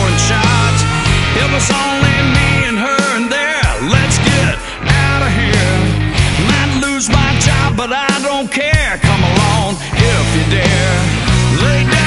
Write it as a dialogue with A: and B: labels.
A: throwing shots. It was only me and her and there. Let's get out of here. Might lose my job, but I don't care. Come along if you dare. Lay down.